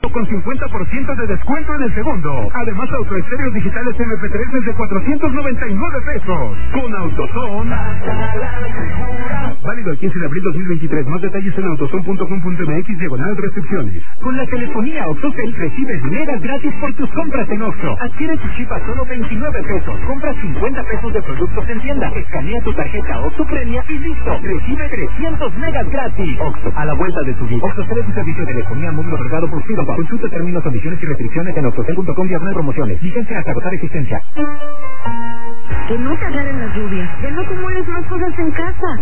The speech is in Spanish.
con 50% de descuento en el segundo. Además, autoestéreos digitales MP3 desde 499 pesos. Con AutoZone. Válido el 15 de abril 2023. Más detalles en autozone.com.mx/restricciones. Con la telefonía OxxoCell recibes megas gratis por tus compras en Oxxo. Adquiere tu chip a solo 29 pesos. Compra 50 pesos de productos en tienda. Escanea tu tarjeta Oxxo Premia y listo. Recibe 300 megas gratis. Oxxo, a la vuelta de tu vida. OxxoCell es un servicio de telefonía móvil otorgado por Fidoba. Consulta términos, condiciones y restricciones en oxxocell.com/promociones. Vigencia hasta agotar existencia. Que no te agarren las lluvias. Que no acumules más cosas en casa.